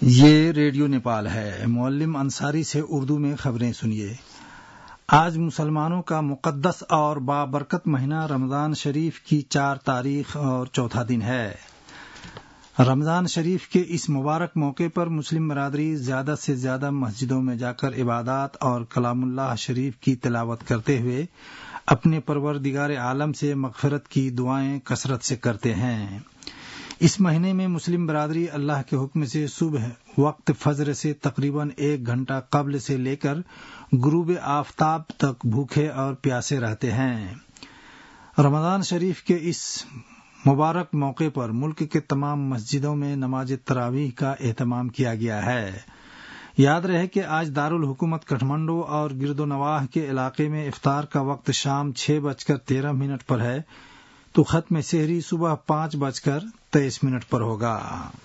یہ ریڈیو نیپال ہے۔ معلم انصاری سے اردو میں خبریں سنیے۔ آج مسلمانوں کا مقدس اور بابرکت مہینہ رمضان شریف کی 4 تاریخ اور چوتھا دن ہے۔ رمضان شریف کے اس مبارک موقع پر مسلم برادری زیادہ سے زیادہ مسجدوں میں جا کر عبادات اور کلام اللہ شریف کی تلاوت کرتے ہوئے اپنے پروردگار عالم سے مغفرت کی دعائیں کثرت سے کرتے ہیں۔ اس مہینے میں مسلم برادری اللہ کے حکم سے صبح وقت فجر سے تقریباً 1 گھنٹہ قبل سے لے کر غروب آفتاب تک بھوکے اور پیاسے رہتے ہیں۔ رمضان شریف کے اس مبارک موقع پر ملک کے تمام مسجدوں میں نماز تراویح کا اہتمام کیا گیا ہے۔ یاد رہے کہ آج دارالحکومت کٹھمنڈو اور گرد و نواح کے علاقے میں افطار کا وقت شام 6:13 پر ہے تو ختم سحری صبح 5:23 پر ہوگا۔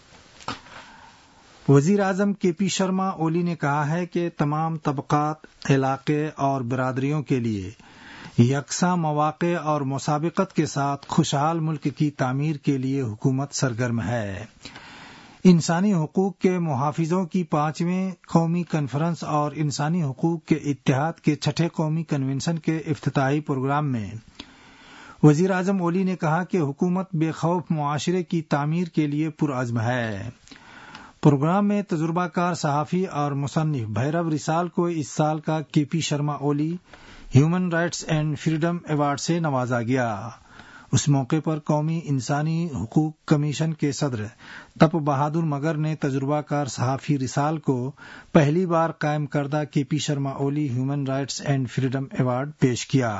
وزیر اعظم KP شرما اولی نے کہا ہے کہ تمام طبقات، علاقے اور برادریوں کے لیے یکساں مواقع اور مسابقت کے ساتھ خوشحال ملک کی تعمیر کے لیے حکومت سرگرم ہے۔ انسانی حقوق کے محافظوں کی 5ویں قومی کانفرنس اور انسانی حقوق کے اتحاد کے 6 قومی کنونشن کے افتتاحی پروگرام میں وزیر اعظم اولی نے کہا کہ حکومت بے خوف معاشرے کی تعمیر کے لیے پرعزم ہے۔ پروگرام میں تجربہ کار صحافی اور مصنف بھیرو رسال کو اس سال کا KP Sharma Oli human rights and freedom award سے نوازا گیا۔ اس موقع پر قومی انسانی حقوق کمیشن کے صدر تپ بہادر مگر نے تجربہ کار صحافی رسال کو پہلی بار قائم کردہ KP Sharma Oli human rights and freedom award پیش کیا۔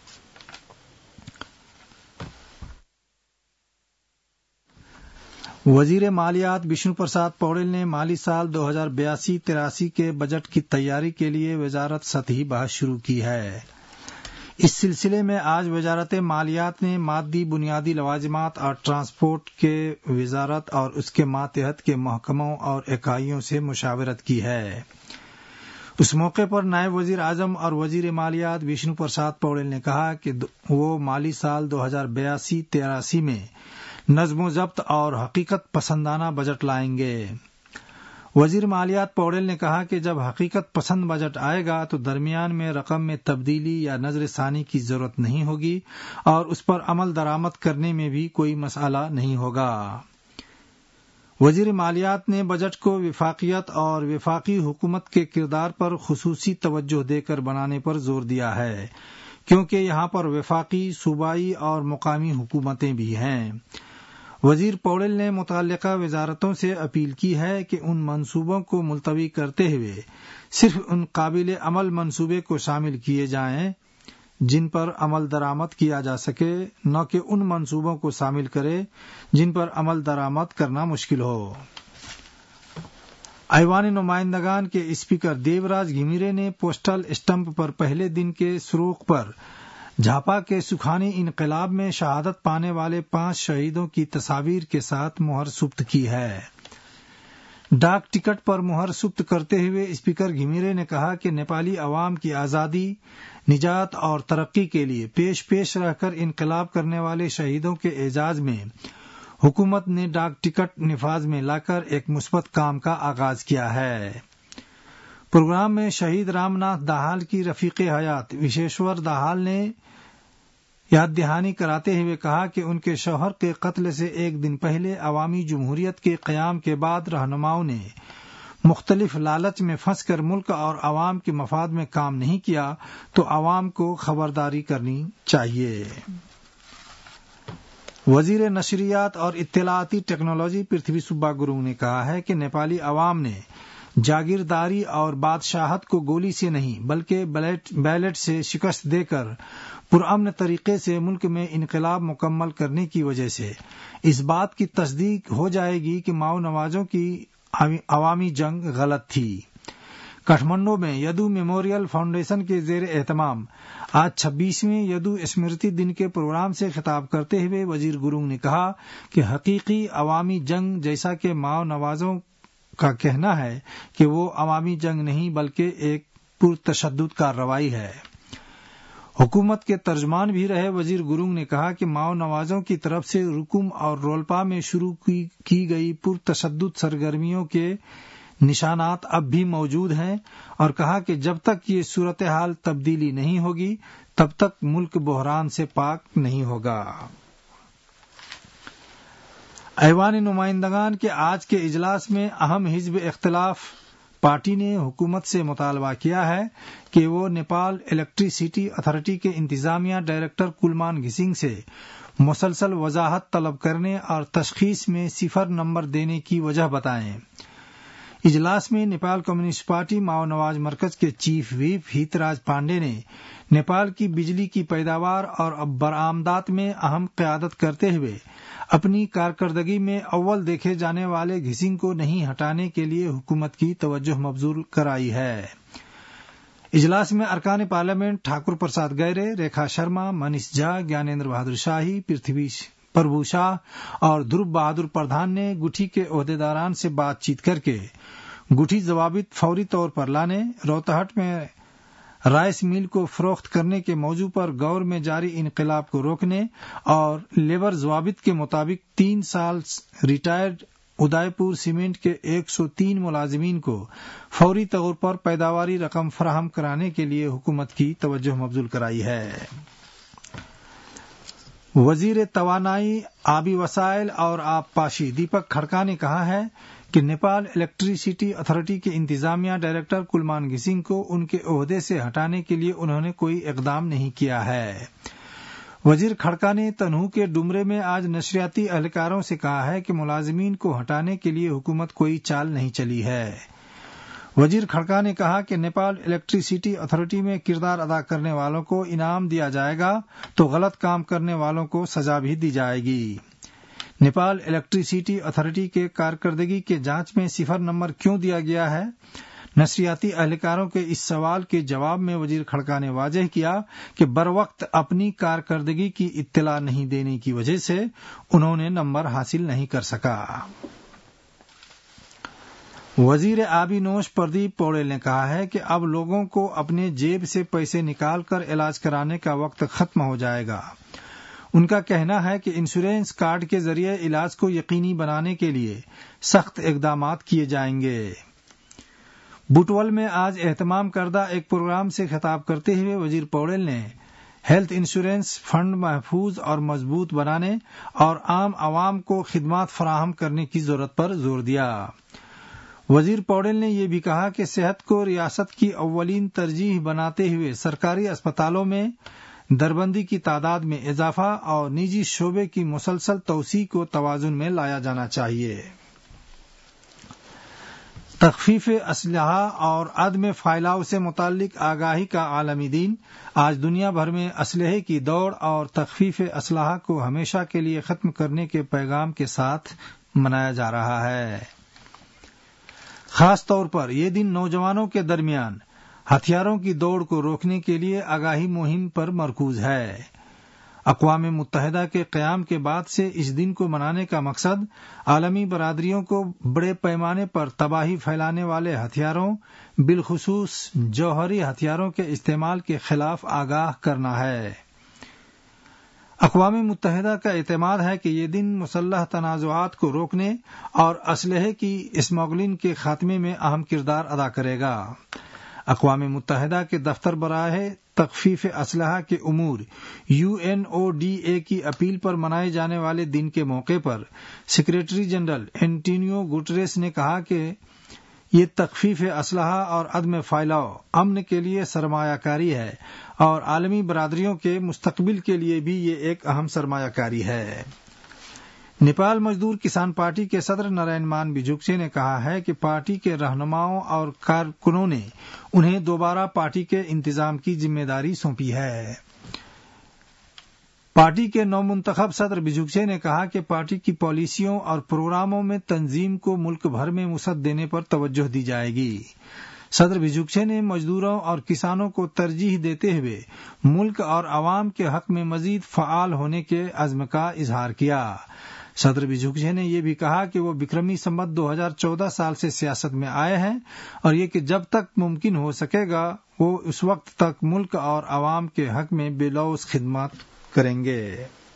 وزیر مالیات وشنو پرساد پوڑیل نے مالی سال 2082-83 کے بجٹ کی تیاری کے لیے وزارت سطحی بحث شروع کی ہے۔ اس سلسلے میں آج وزارت مالیات نے مادی بنیادی لوازمات اور ٹرانسپورٹ کے وزارت اور اس کے ماتحت کے محکموں اور اکائیوں سے مشاورت کی ہے۔ اس موقع پر نائب وزیر اعظم اور وزیر مالیات وشنو پرساد پوڑیل نے کہا کہ وہ مالی سال 2082-83 میں نظم و ضبط اور حقیقت پسندانہ بجٹ لائیں گے۔ وزیر مالیات پوڑیل نے کہا کہ جب حقیقت پسند بجٹ آئے گا تو درمیان میں رقم میں تبدیلی یا نظر ثانی کی ضرورت نہیں ہوگی اور اس پر عمل درآمد کرنے میں بھی کوئی مسئلہ نہیں ہوگا۔ وزیر مالیات نے بجٹ کو وفاقیت اور وفاقی حکومت کے کردار پر خصوصی توجہ دے کر بنانے پر زور دیا ہے، کیونکہ یہاں پر وفاقی، صوبائی اور مقامی حکومتیں بھی ہیں۔ وزیر پوڑیل نے متعلقہ وزارتوں سے اپیل کی ہے کہ ان منصوبوں کو ملتوی کرتے ہوئے صرف ان قابل عمل منصوبے کو شامل کیے جائیں جن پر عمل درآمد کیا جا سکے، نہ کہ ان منصوبوں کو شامل کرے جن پر عمل درآمد کرنا مشکل ہو۔ ایوان نمائندگان کے اسپیکر دیوراج گھمیرے نے پوسٹل اسٹمپ پر پہلے دن کے سروق پر جھاپا کے سکھانی انقلاب میں شہادت پانے والے 5 شہیدوں کی تصاویر کے ساتھ مہر سپرد کی ہے۔ ڈاک ٹکٹ پر مہر سپرد کرتے ہوئے اسپیکر گھمیرے نے کہا کہ نیپالی عوام کی آزادی، نجات اور ترقی کے لیے پیش رہ کر انقلاب کرنے والے شہیدوں کے اعزاز میں حکومت نے ڈاک ٹکٹ نفاذ میں لا کر ایک مثبت کام کا آغاز کیا ہے۔ پروگرام میں شہید رام ناتھ دہال کی رفیق حیات وشیشور دہال نے یاد دہانی کراتے ہوئے کہا کہ ان کے شوہر کے قتل سے 1 دن پہلے عوامی جمہوریت کے قیام کے بعد رہنماؤں نے مختلف لالچ میں پھنس کر ملک اور عوام کے مفاد میں کام نہیں کیا تو عوام کو خبرداری کرنی چاہیے۔ وزیر نشریات اور اطلاعاتی ٹیکنالوجی پرتھوی سبا گرونگ نے کہا ہے کہ نیپالی عوام نے جاگیرداری اور بادشاہت کو گولی سے نہیں بلکہ بیلٹ سے شکست دے کر پرامن طریقے سے ملک میں انقلاب مکمل کرنے کی وجہ سے اس بات کی تصدیق ہو جائے گی کہ ماؤ نوازوں کی عوامی جنگ غلط تھی۔ کٹھمنڈو میں یدو میموریل فاؤنڈیشن کے زیر اہتمام آج 26ویں یدو اسمرتی دن کے پروگرام سے خطاب کرتے ہوئے وزیر گرونگ نے کہا کہ حقیقی عوامی جنگ، جیسا کہ ماؤ نوازوں کا کہنا ہے کہ وہ عوامی جنگ نہیں بلکہ ایک پرتشدد کارروائی ہے۔ حکومت کے ترجمان بھی رہے وزیر گرونگ نے کہا کہ ماؤ نوازوں کی طرف سے رکم اور رولپا میں شروع کی گئی پرتشدد سرگرمیوں کے نشانات اب بھی موجود ہیں، اور کہا کہ جب تک یہ صورتحال تبدیلی نہیں ہوگی تب تک ملک بحران سے پاک نہیں ہوگا۔ ایوان نمائندگان کے آج کے اجلاس میں اہم حزب اختلاف پارٹی نے حکومت سے مطالبہ کیا ہے کہ وہ نیپال الیکٹریسٹی اتھارٹی کے انتظامیہ ڈائریکٹر کلمان گھسنگ سے مسلسل وضاحت طلب کرنے اور تشخیص میں 0 نمبر دینے کی وجہ بتائیں۔ اجلاس میں نیپال کمیونسٹ پارٹی ماؤ نواز مرکز کے چیف ویپ ہیتراج پانڈے نے نیپال کی بجلی کی پیداوار اور برآمدات میں اہم قیادت کرتے ہوئے اپنی کارکردگی میں اول دیکھے جانے والے گھسنگ کو نہیں ہٹانے کے لیے حکومت کی توجہ مبذول کرائی ہے۔ اجلاس میں ارکان پارلیمنٹ ٹھاکر پرساد گہرے، ریکھا شرما، منیش جھا، گیانیندر بہادر شاہی، پرتھوی پربھو شاہ اور دھرو بہادر پردھان نے گٹھی کے عہدیداران سے بات چیت کر کے گٹھی ضوابط فوری طور پر لانے، روہتہٹ میں رائس میل کو فروخت کرنے کے موضوع پر گور میں جاری انقلاب کو روکنے اور لیبر ضوابط کے مطابق 3 سال ریٹائرڈ ادے پور سیمنٹ کے 103 ملازمین کو فوری طور پر پیداواری رقم فراہم کرانے کے لیے حکومت کی توجہ مبذول کرائی ہے۔ وزیر توانائی، آبی وسائل اور آبپاشی دیپک کھڑکا نے کہا ہے کہ نیپال الیکٹریسٹی اتھارٹی کے انتظامیہ ڈائریکٹر کلمان گھسنگ کو ان کے عہدے سے ہٹانے کے لیے انہوں نے کوئی اقدام نہیں کیا ہے۔ وزیر کھڑکا نے تنوع کے ڈمرے میں آج نشریاتی اہلکاروں سے کہا ہے کہ ملازمین کو ہٹانے کے لیے حکومت کوئی چال نہیں چلی ہے۔ وزیر کھڑکا نے کہا کہ نیپال الیکٹریسٹی اتھارٹی میں کردار ادا کرنے والوں کو انعام دیا جائے گا تو غلط کام کرنے والوں کو سزا بھی دی جائے گی۔ نیپال الیکٹریسٹی اتھارٹی کے کارکردگی کے جانچ میں 0 نمبر کیوں دیا گیا ہے؟ نشریاتی اہلکاروں کے اس سوال کے جواب میں وزیر کھڑکا نے واضح کیا کہ بروقت اپنی کارکردگی کی اطلاع نہیں دینے کی وجہ سے انہوں نے نمبر حاصل نہیں کر سکا۔ وزیر آبی نوش پردیپ پوڑیل نے کہا ہے کہ اب لوگوں کو اپنے جیب سے پیسے نکال کر علاج کرانے کا وقت ختم ہو جائے گا۔ ان کا کہنا ہے کہ انشورنس کارڈ کے ذریعے علاج کو یقینی بنانے کے لیے سخت اقدامات کیے جائیں گے۔ بٹول میں آج اہتمام کردہ ایک پروگرام سے خطاب کرتے ہوئے وزیر پوڑیل نے ہیلتھ انشورنس فنڈ محفوظ اور مضبوط بنانے اور عام عوام کو خدمات فراہم کرنے کی ضرورت پر زور دیا۔ وزیر پوڑیل نے یہ بھی کہا کہ صحت کو ریاست کی اولین ترجیح بناتے ہوئے سرکاری اسپتالوں میں دربندی کی تعداد میں اضافہ اور نجی شعبے کی مسلسل توسیع کو توازن میں لایا جانا چاہیے۔ تخفیف اسلحہ اور عدم پھیلاؤ سے متعلق آگاہی کا عالمی دن آج دنیا بھر میں اسلحے کی دوڑ اور تخفیف اسلحہ کو ہمیشہ کے لیے ختم کرنے کے پیغام کے ساتھ منایا جا رہا ہے۔ خاص طور پر یہ دن نوجوانوں کے درمیان ہتھیاروں کی دوڑ کو روکنے کے لیے آگاہی مہم پر مرکوز ہے۔ اقوام متحدہ کے قیام کے بعد سے اس دن کو منانے کا مقصد عالمی برادریوں کو بڑے پیمانے پر تباہی پھیلانے والے ہتھیاروں، بالخصوص جوہری ہتھیاروں کے استعمال کے خلاف آگاہ کرنا ہے۔ اقوام متحدہ کا اعتماد ہے کہ یہ دن مسلح تنازعات کو روکنے اور اسلحے کی اسمگلنگ کے خاتمے میں اہم کردار ادا کرے گا۔ اقوام متحدہ کے دفتر براہ تخفیف اسلحہ کے امور UNODA کی اپیل پر منائے جانے والے دن کے موقع پر سیکریٹری جنرل اینٹونیو گوٹریس نے کہا کہ یہ تخفیف اسلحہ اور عدم پھیلاؤ امن کے لیے سرمایہ کاری ہے اور عالمی برادریوں کے مستقبل کے لیے بھی یہ ایک اہم سرمایہ کاری ہے۔ نیپال مزدور کسان پارٹی کے صدر نارائن مان بیجوکچے نے کہا ہے کہ پارٹی کے رہنماؤں اور کارکنوں نے انہیں دوبارہ پارٹی کے انتظام کی ذمہ داری سونپی ہے۔ پارٹی کے نومنتخب صدر بیجوکچے نے کہا کہ پارٹی کی پالیسیوں اور پروگراموں میں تنظیم کو ملک بھر میں وسعت دینے پر توجہ دی جائے گی۔ صدر بیجوکچے نے مزدوروں اور کسانوں کو ترجیح دیتے ہوئے ملک اور عوام کے حق میں مزید فعال ہونے کے عزم کا اظہار کیا۔ صدر بیجوکچے نے یہ بھی کہا کہ وہ بکرمی سنوت 2014 سال سے سیاست میں آئے ہیں اور یہ کہ جب تک ممکن ہو سکے گا وہ اس وقت تک ملک اور عوام کے حق میں بے لوث خدمات کریں گے۔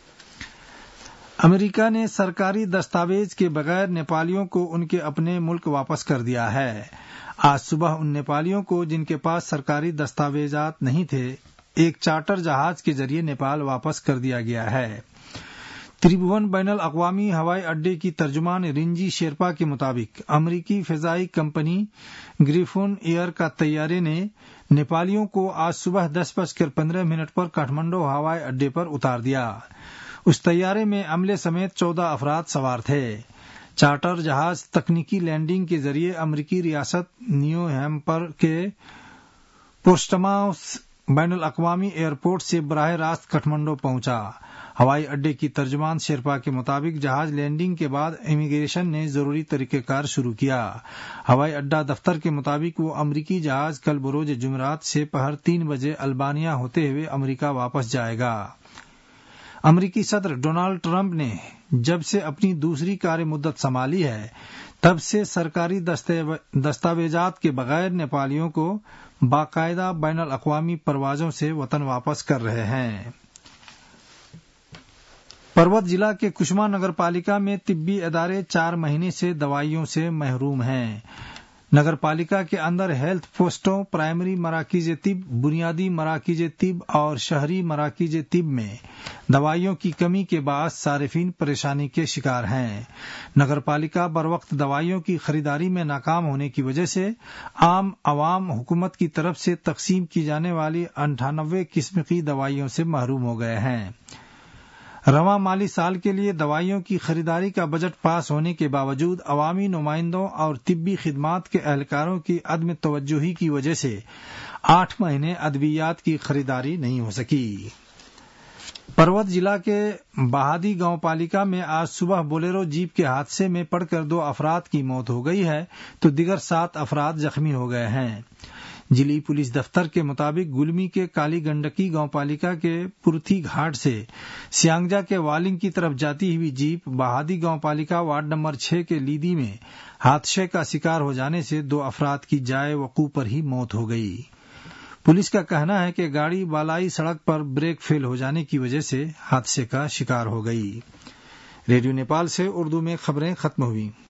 امریکہ نے سرکاری دستاویز کے بغیر نیپالیوں کو ان کے اپنے ملک واپس کر دیا ہے۔ آج صبح ان نیپالیوں کو جن کے پاس سرکاری دستاویزات نہیں تھے ایک چارٹر جہاز کے ذریعے نیپال واپس کر دیا گیا ہے۔ تریبھون بین الاقوامی ہوائی اڈے کی ترجمان رنجی شیرپا کے مطابق امریکی فضائی کمپنی گریفون ایئر کا طیارے نے نیپالیوں کو آج صبح 10:15 پر کاٹھمنڈو ہوائی اڈے پر اتار دیا۔ اس طیارے میں عملے سمیت 14 افراد سوار تھے۔ چارٹر جہاز تکنیکی لینڈنگ کے ذریعے امریکی ریاست نیو ہیمپر کے پورٹسماؤتھ بین الاقوامی ایئرپورٹ سے براہ راست کاٹھمنڈو پہنچا۔ ہوائی اڈے کی ترجمان شیرپا کے مطابق جہاز لینڈنگ کے بعد امیگریشن نے ضروری طریقہ کار شروع کیا۔ ہوائی اڈہ دفتر کے مطابق وہ امریکی جہاز کل بروز جمعرات سے پہر 3 بجے البانیا ہوتے ہوئے امریکہ واپس جائے گا۔ امریکی صدر ڈونالڈ ٹرمپ نے جب سے اپنی دوسری کار مدت سنبھالی ہے تب سے سرکاری دستاویزات کے بغیر نیپالیوں کو باقاعدہ بین الاقوامی پروازوں سے وطن واپس کر رہے ہیں۔ پروت ضلع کے کشما نگر پالیکا میں طبی ادارے 4 مہینے سے دوائیوں سے محروم ہیں۔ نگر پالیکا کے اندر ہیلتھ پوسٹوں، پرائمری مراکز طب، بنیادی مراکز طب اور شہری مراکز طب میں دوائیوں کی کمی کے باعث صارفین پریشانی کے شکار ہیں۔ نگر پالیکا بروقت دوائیوں کی خریداری میں ناکام ہونے کی وجہ سے عام عوام حکومت کی طرف سے تقسیم کی جانے والی 98 قسم کی دوائیوں سے محروم ہو گئے ہیں۔ رواں مالی سال کے لیے دوائیوں کی خریداری کا بجٹ پاس ہونے کے باوجود عوامی نمائندوں اور طبی خدمات کے اہلکاروں کی عدم توجہی کی وجہ سے 8 مہینے ادویات کی خریداری نہیں ہو سکی۔ پروت ضلع کے بہادی گاؤں پالیکا میں آج صبح بولیرو جیپ کے حادثے میں پڑ کر 2 افراد کی موت ہو گئی ہے تو دیگر 7 افراد زخمی ہو گئے ہیں۔ ضلعی پولیس دفتر کے مطابق گلمی کے کالی گنڈکی گاؤں پالیکا کے پرتھی گھاٹ سے سیانگجا کے والنگ کی طرف جاتی ہوئی جیپ بہادی گاؤں پالیکا وارڈ نمبر 6 کے لیدی میں حادثے کا شکار ہو جانے سے 2 افراد کی جائے وقوع پر ہی موت ہو گئی۔ پولیس کا کہنا ہے کہ گاڑی بالائی سڑک پر بریک فیل ہو جانے کی وجہ سے حادثے کا شکار ہو گئی۔ ریڈیو نیپال سے اردو میں خبریں ختم ہوئی۔